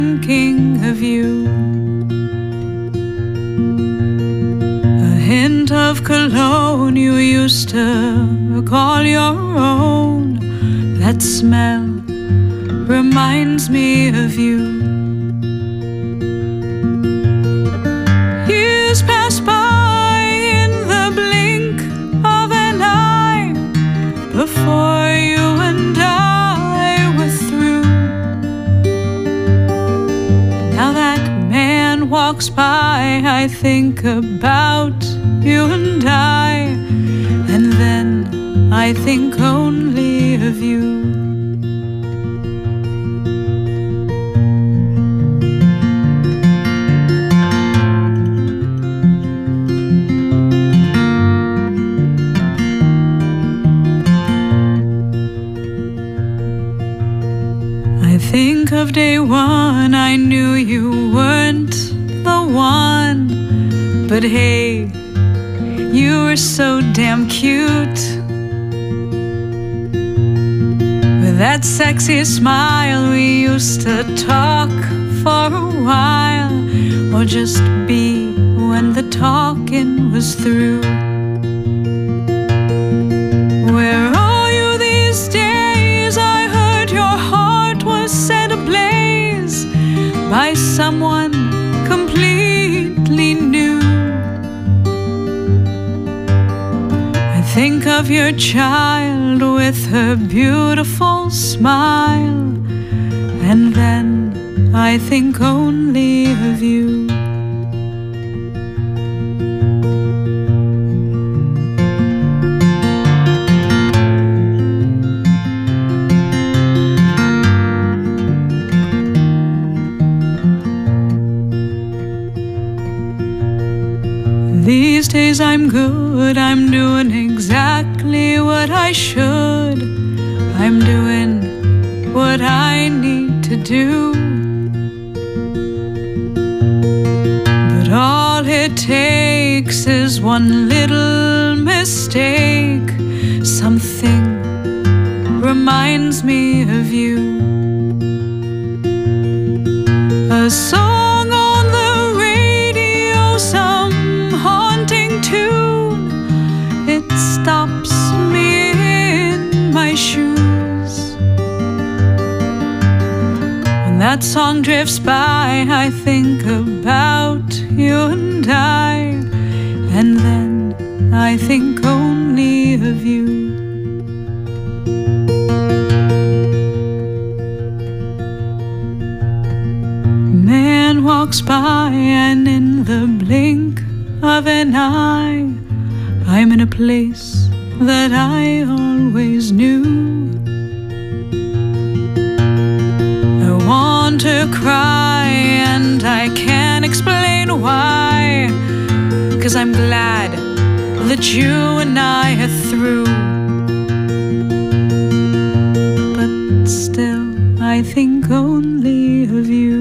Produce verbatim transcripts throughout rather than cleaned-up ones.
thinking of you. A hint of cologne you used to call your own. That smell reminds me of you. Years pass by in the blink of an eye before you and I were through. Now that man walks by, I think about you and I, and then I think only of you. Think of day one, I knew you weren't the one. But hey, you were so damn cute. With that sexy smile, we used to talk for a while, or just be when the talking was through. Where are you these days? I heard your heart was set ablaze by someone completely new. I think of your child with her beautiful smile, and then I think only of you. These days I'm good, I'm doing exactly what I should. I'm doing what I need to do. But all it takes is one little mistake. Something reminds me of you. A song on the radio, some haunting tune, it stops me in my shoes. When that song drifts by, I think about you and I, and then I think only of you. Man walks by, and in the blink of an eye, I'm in a place that I always knew. I want to cry and I can't explain why, 'cause I'm glad that you and I are through. But still I think only of you.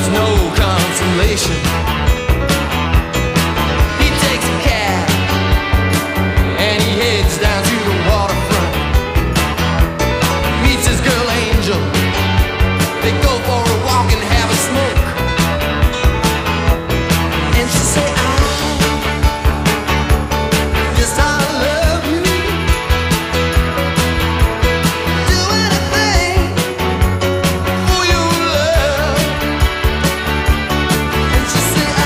there's no consolation. He takes a cab and he heads down to the waterfront. Meets his girl Angel. They go for a walk and have a smoke. And she say, I, yes, I love you. Do anything for your love. And she say,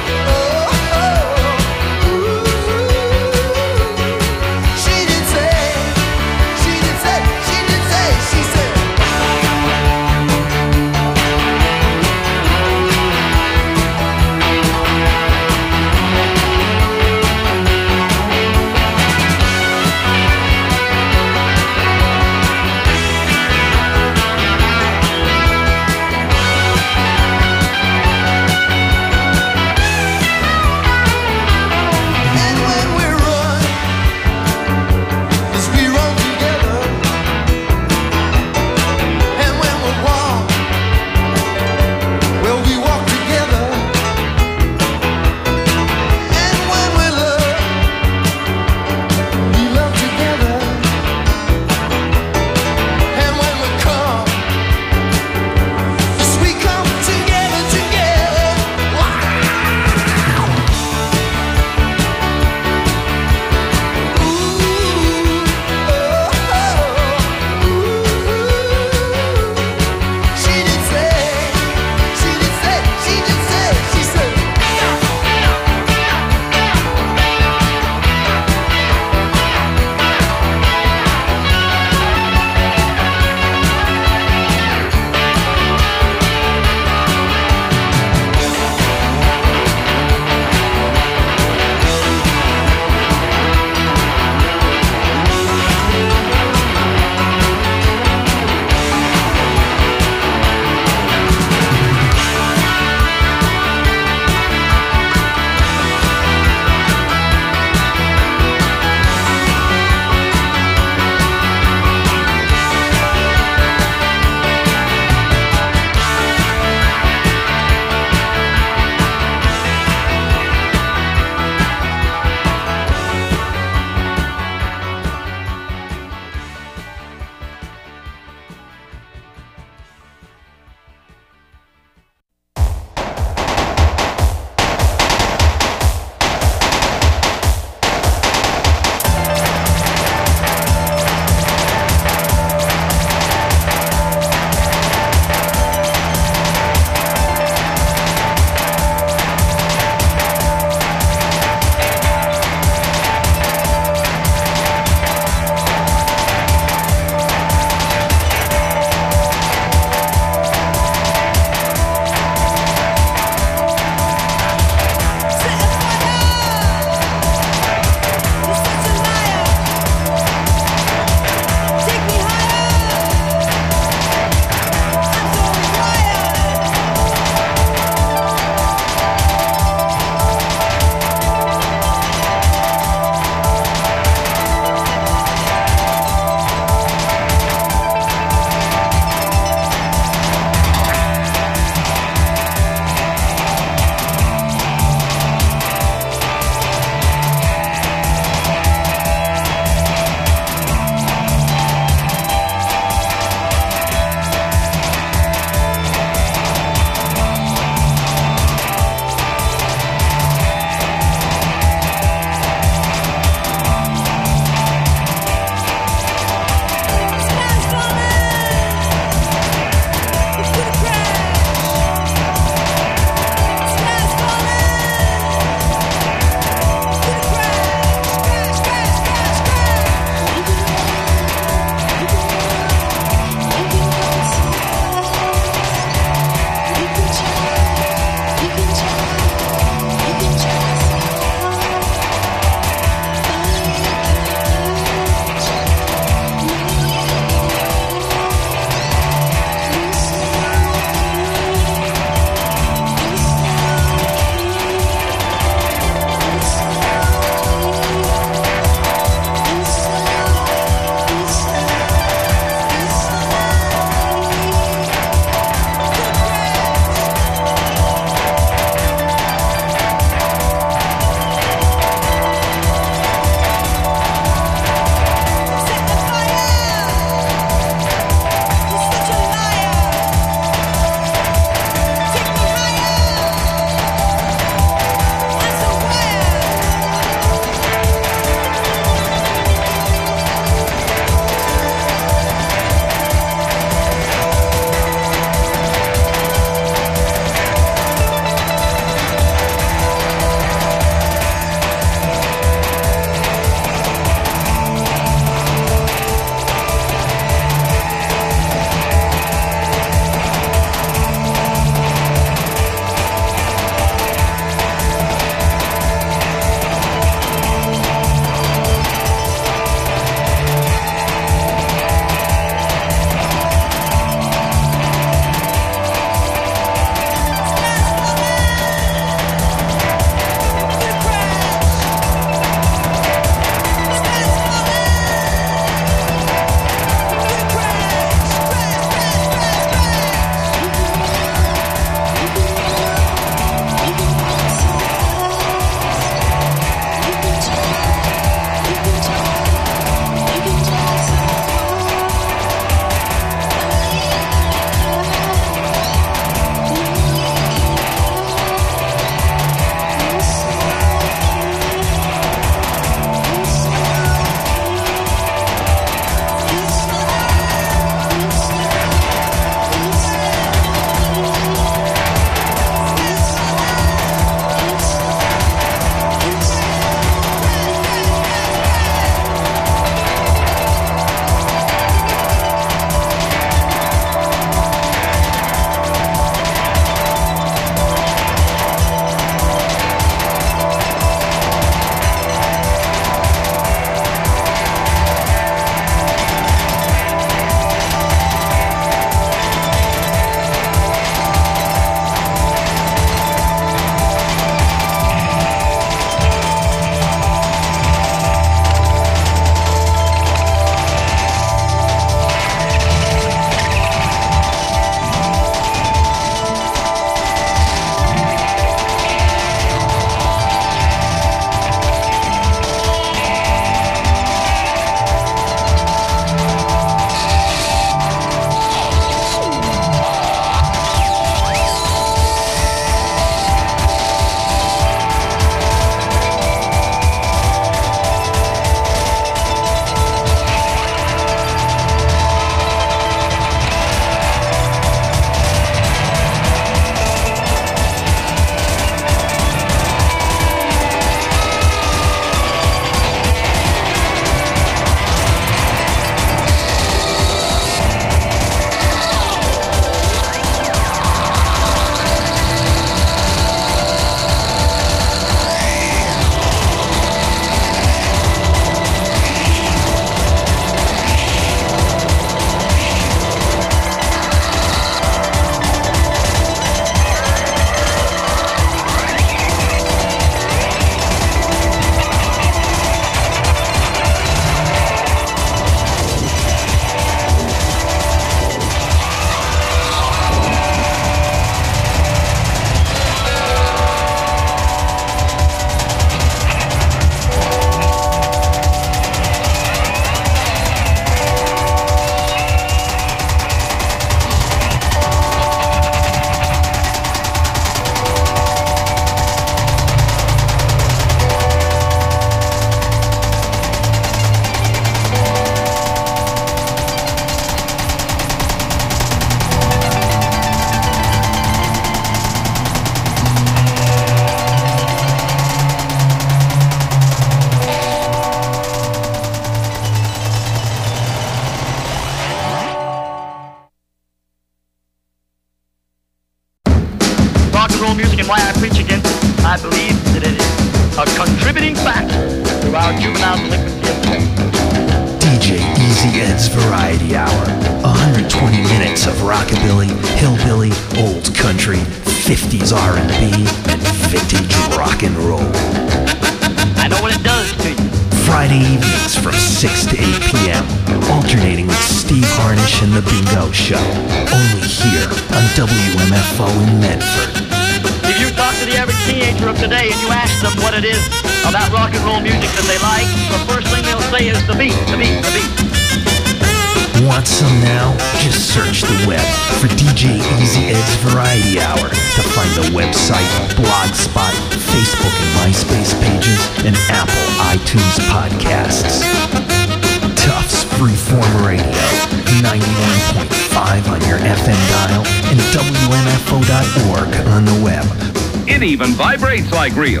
rock and roll music and why I preach against it. I believe that it is a contributing factor to our juvenile delinquency. D J Easy Ed's Variety Hour. one hundred twenty minutes of rockabilly, hillbilly, old country, fifties R and B, and vintage rock and roll. I know what it does to you. Friday evenings from six to eight p.m. Alternating with Steve Harnish and The Bingo Show. Only here on W M F O in Medford. If you talk to the average teenager of today and you ask them what it is about rock and roll music that they like, the first thing they'll say is the beat, the beat, the beat. Want some now? Just search the web for D J Easy Ed's Variety Hour to find the website, Blogspot, Facebook and MySpace pages, and Apple iTunes podcasts. Tufts Freeform Radio, ninety-one point five on your F M dial, and W M F O dot org on the web. It even vibrates like real.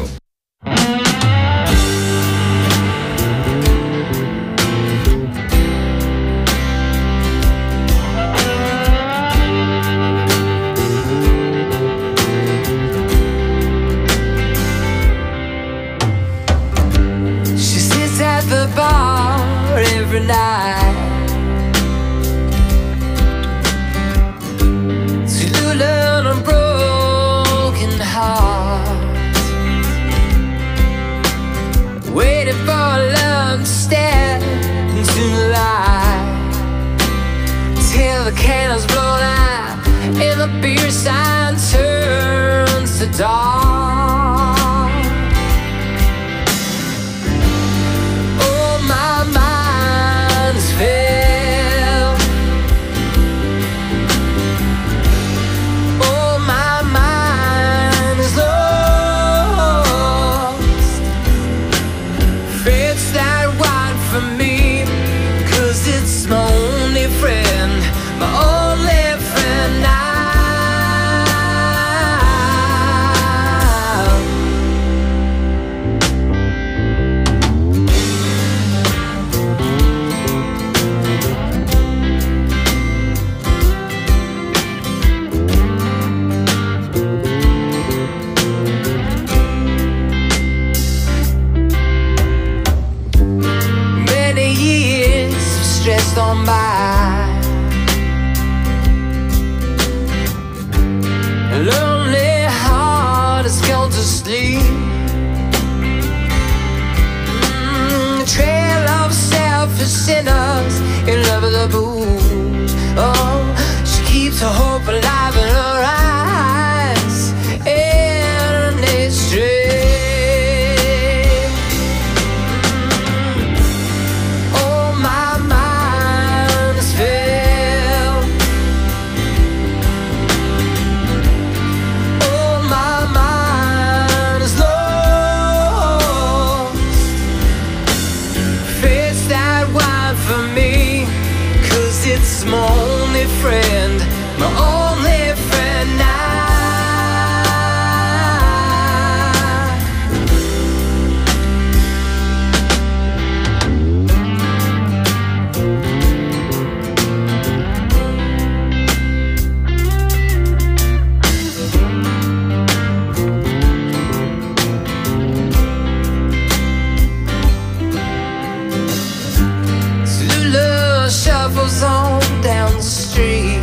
She sits at the bar every night to learn a broken heart, waiting for love to step into the light till the candles blown out and the beer sign turns to dark. Oh, my mind is filled. Oh, my mind is lost. Fits that wine for me, 'cause it's my only friend, my only friend now. Many years stressed on by, a lonely heart has gone to sleep. Mm, a trail of selfish sinners in love with the booze. Oh, she keeps her hope alive in her eyes, and it's straight. Oh, my mind is filled. Oh, my mind is lost. Fits that wine for me, 'cause it's my only friend, my only friend now. Zulu shuffles on down the street.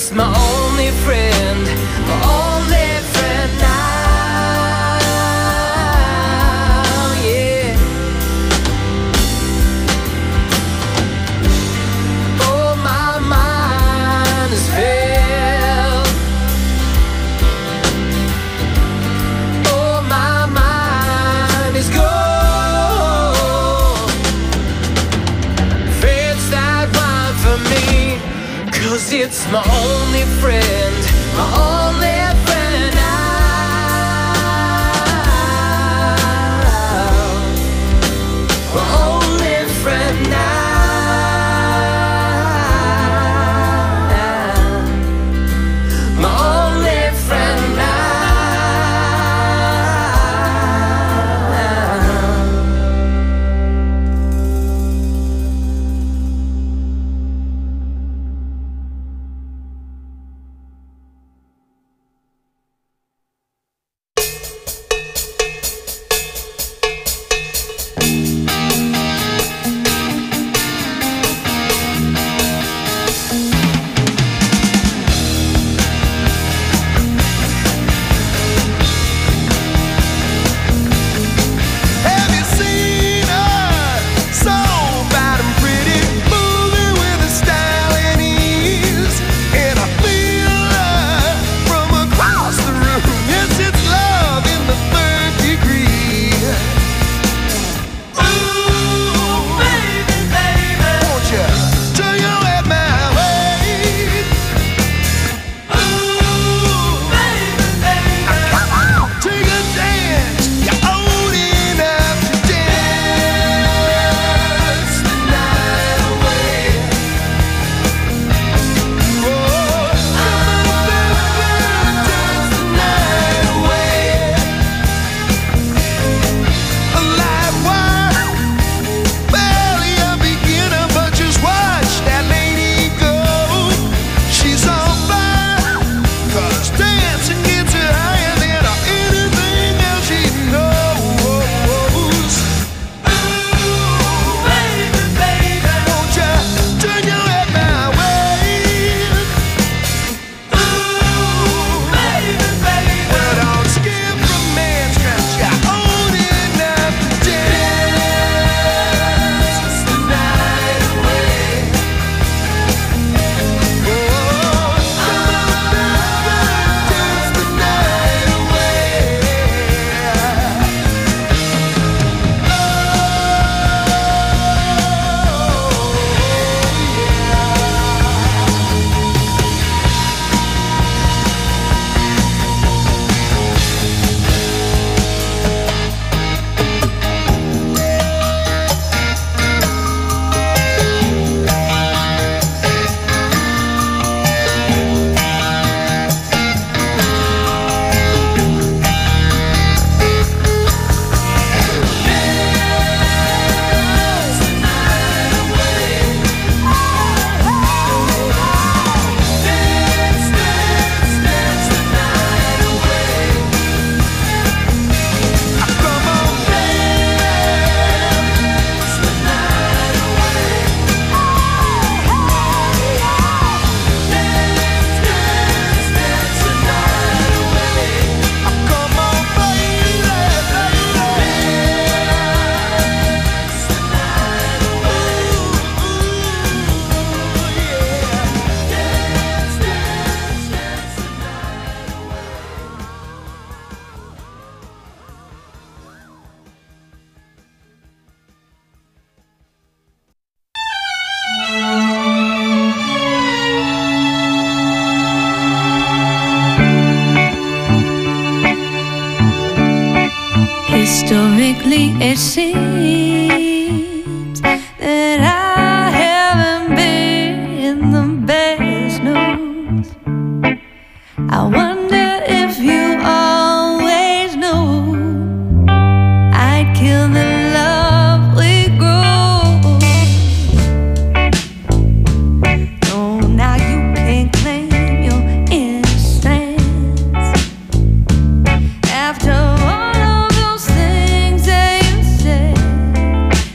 it's my only friend, my only friend now, yeah. Oh, my mind is filled. Oh, my mind is gone. Friends that run for me, 'cause it's my only friend, my only friend now, my only friend now, my only friend now. Historically, it seems that I haven't been the best news. I wonder if you always knew I'd kill the love we grew. Oh, now you can't claim your innocence after all of those things that you said.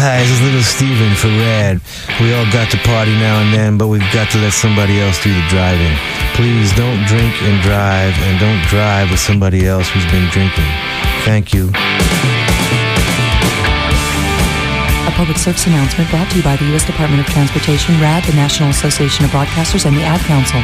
Hi, this is Little Steven for Rad. We all got to party now and then, but we've got to let somebody else do the driving. Please don't drink and drive, and don't drive with somebody else who's been drinking. Thank you. A public service announcement brought to you by the U S Department of Transportation, RAD, the National Association of Broadcasters, and the Ad Council.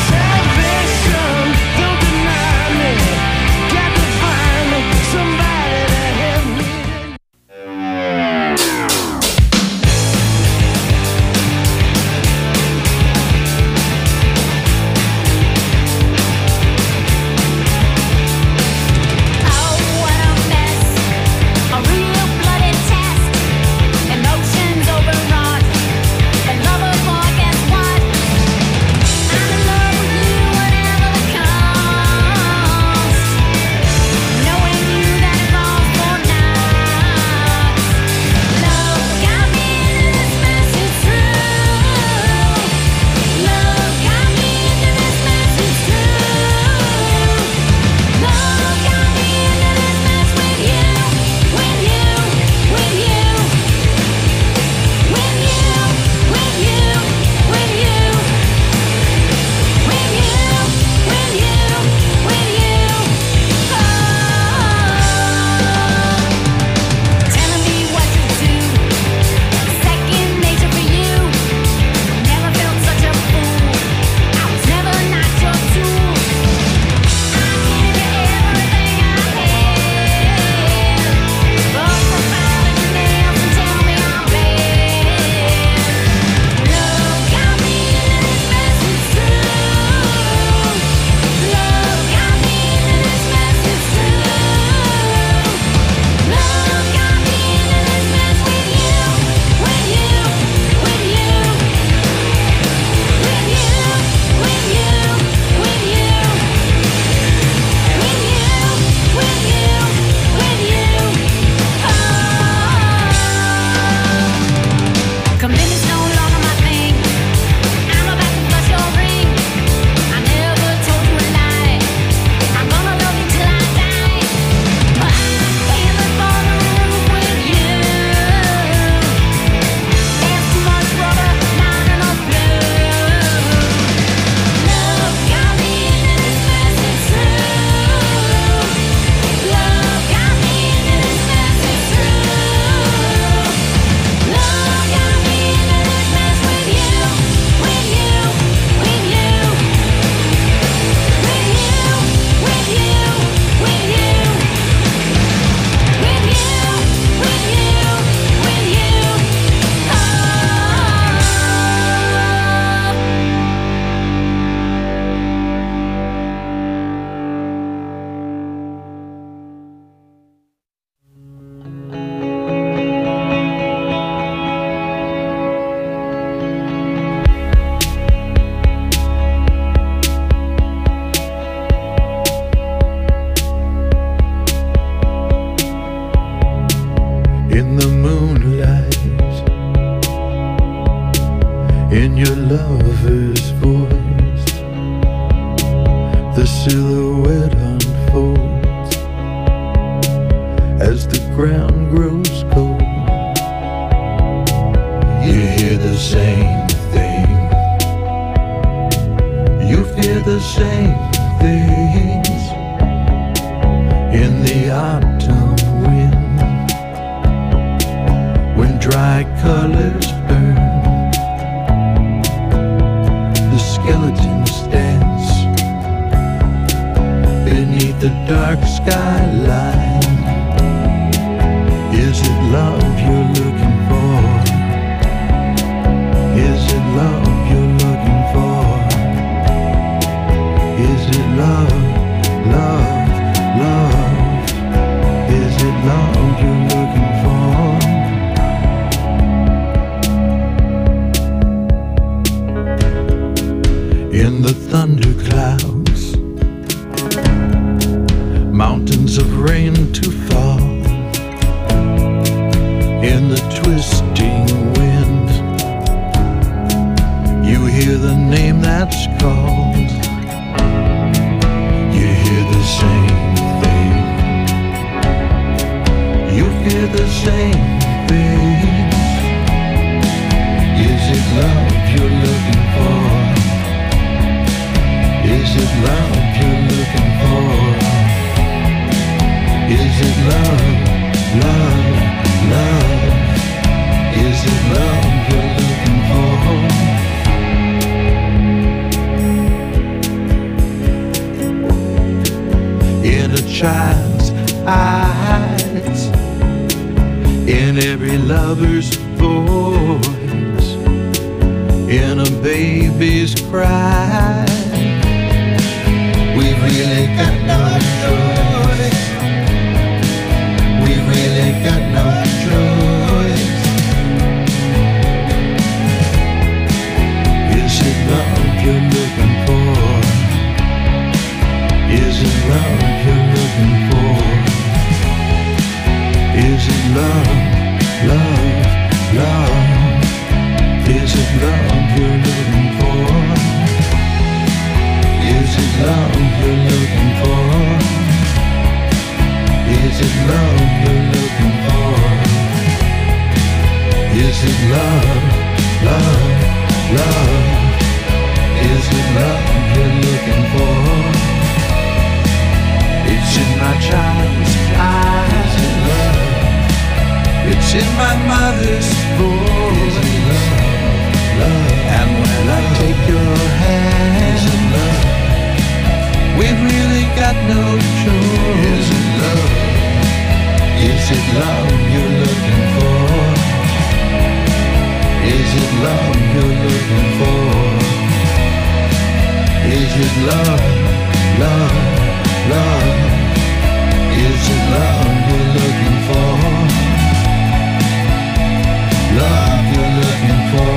in your lover's voice. The silhouette unfolds as the ground grows cold. You hear the same thing, you fear the same things in the autumn wind, when dry colors burn, the skeletons dance beneath the dark skyline. Is it love you're looking for? Is it love you're looking for? Is it love, love, love? Is it love you're looking for? In the thunder clouds, mountains of rain to fall, in the twisting wind, you hear the name that's called. You hear the same thing, you fear the same things it love you're looking for? Is it love you're looking for? Is it love, love, love? Is it love you're looking for? In a child's eyes, in every lover's voice, in a baby's cry, we really got no choice. We really got no choice. Is it love you're looking for? Is it love you're looking for? Is it love, love, love? Is it love you're looking for? Is it love you're looking for? Is it love you're looking for? Is it love, love, love? Is it love you're looking for? It's in my child's eyes. Is it love? It's in my mother's voice. Is it love, love? And when I take your hand, is it love? We've really got no choice. Is it love? Is it love you're looking for? Is it love you're looking for? Is it love, love, love? Is it love you're looking for? Love you're looking for?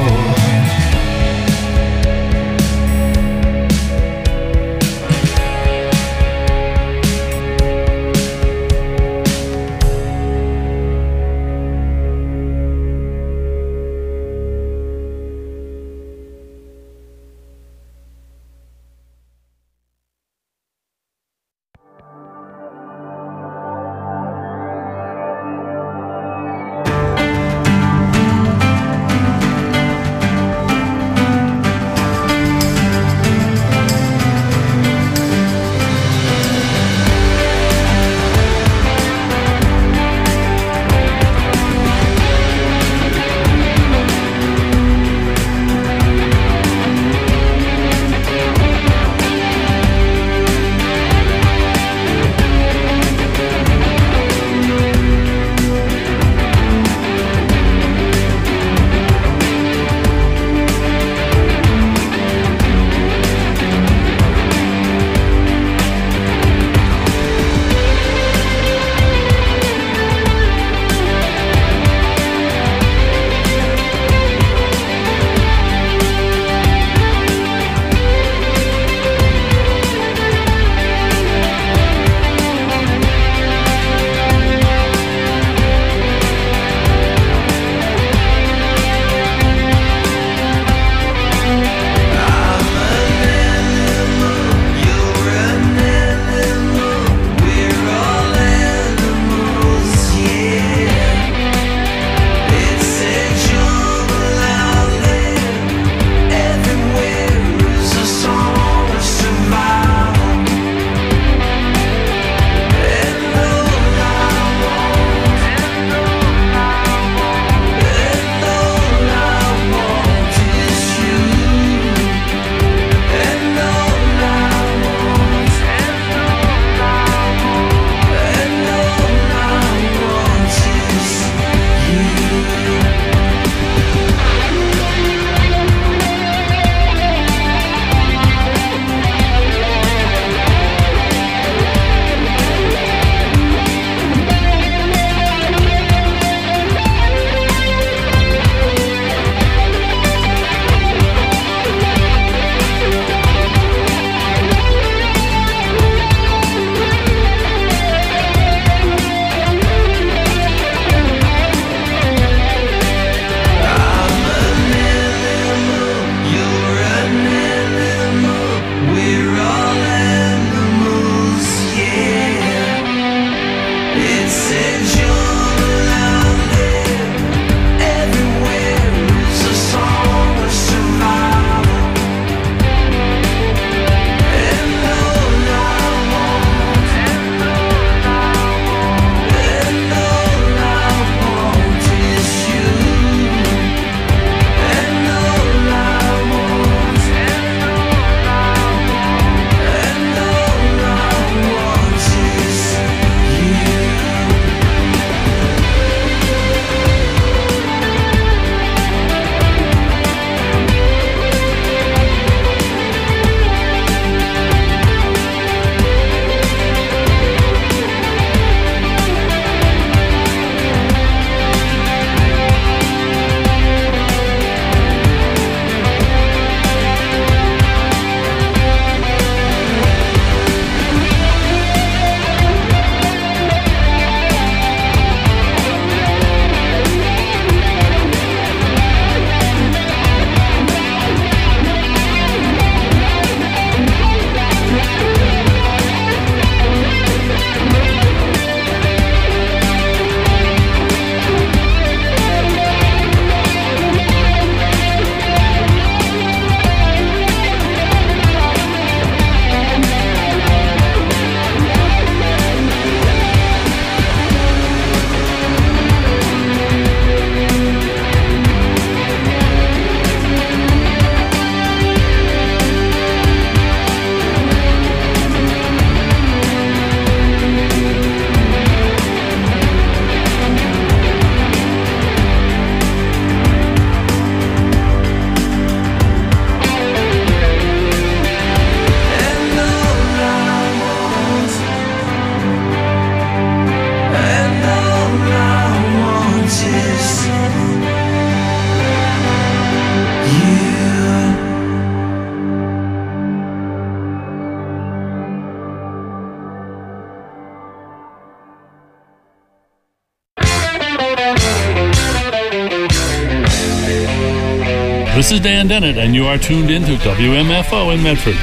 This is Dan Dennett, and you are tuned into W M F O in Medford.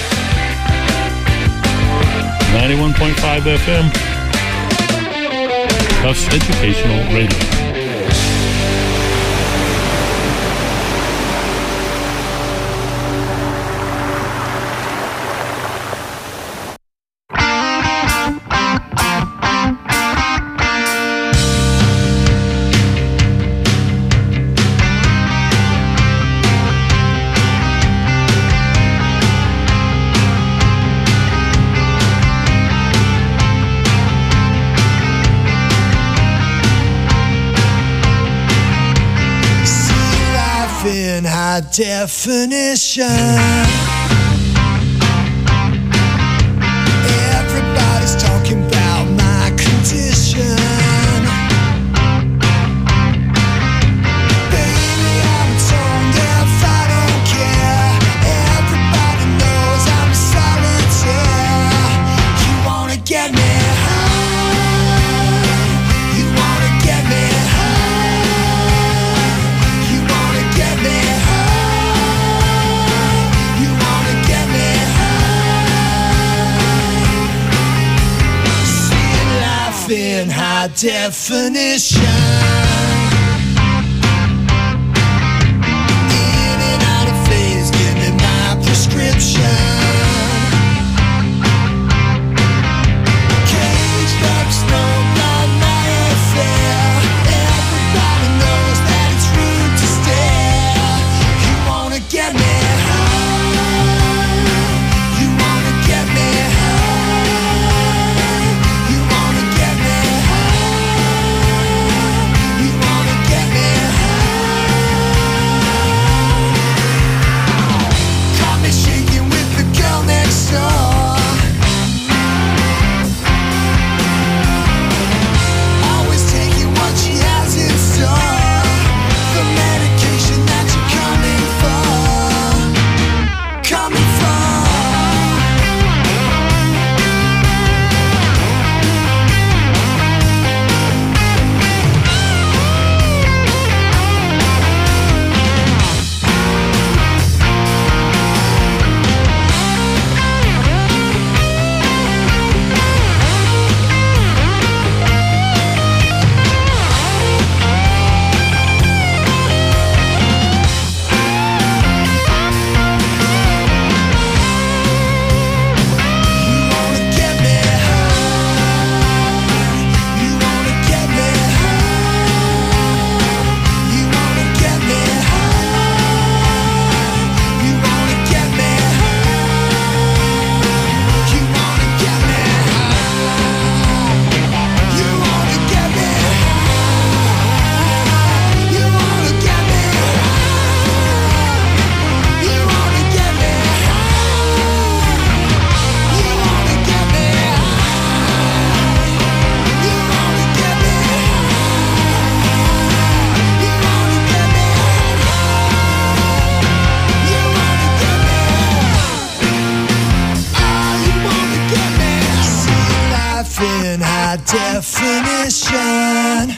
ninety-one point five F M. Tufts Educational Radio. High definition. Everybody's talking about my condition. Baby, I'm tone deaf, I don't care. Everybody knows I'm a solitaire. You wanna get me high? You wanna get me high? You wanna get me in high definition. In and out of phase, give me my prescription. Caged up, snowblind, my affair. Everybody knows that it's rude to stare. You wanna get me high? You wanna get me high? Definition.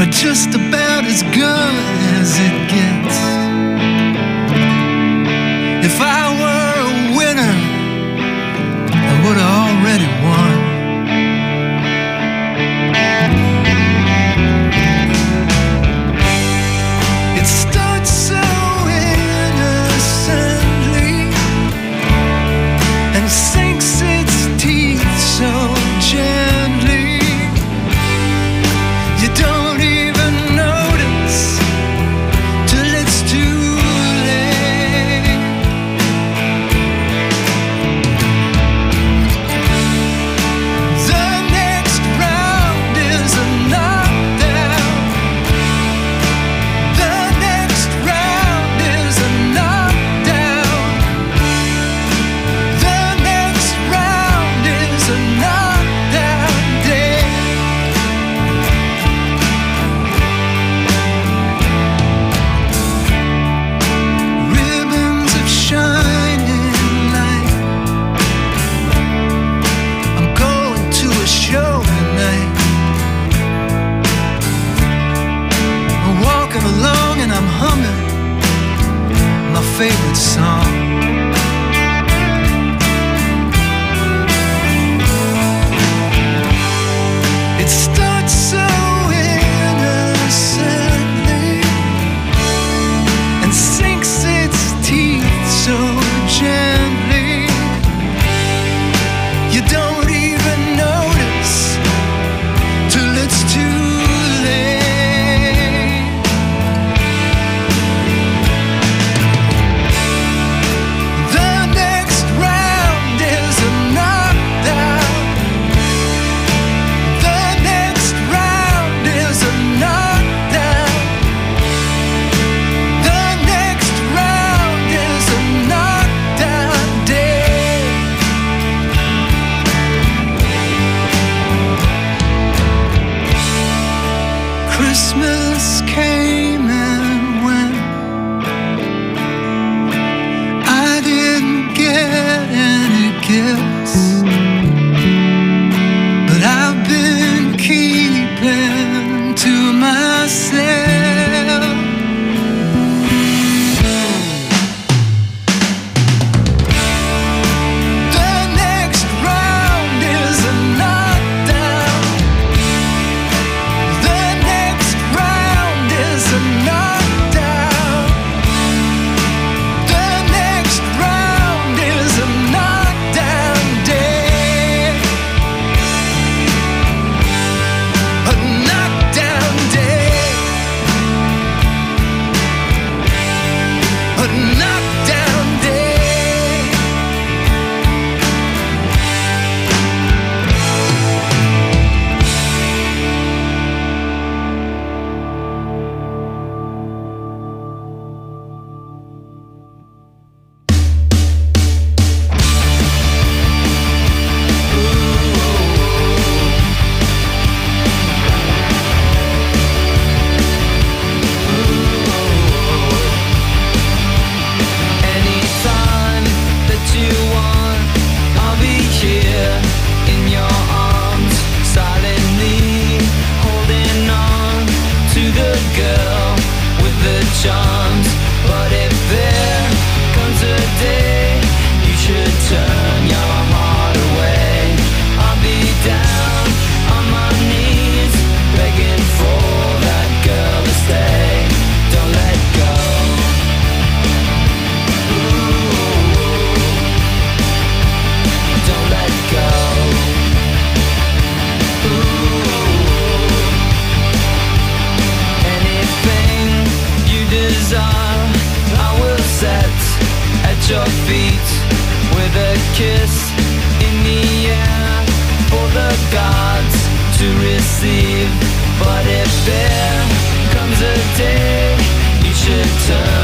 just about as good as it gets. If I were a winner, I would have already won. It starts so innocently and sinks its teeth so gently. You don't even notice till it's too late. The next round is a knockdown. The next round is a knockdown. The next round is a knockdown day. Ribbons of shining light. I'm going to a show tonight. I'm walking along and I'm humming my favorite song. It starts so innocently and sinks its teeth so gently. You don't even notice till it's too late. The next round is a knockdown. The next round is a knockdown. The next round is a knockdown day. Christmas came and went. I didn't get any gifts, but I've been keeping to myself. The next round is a knockdown. The next round is a knockdown. The next round is a knockdown day. A knockdown day. A knockdown day. Anytime that you want, I'll be here in your arms, silently holding on to the girl with the charms. But if there comes a day you should turn your heart away, I'll be down on my knees begging for that girl to stay. Don't let go. Don't let go. Anything you desire, I will set at your feet with a kiss in the air for the gods to receive. But if there comes a day you should turn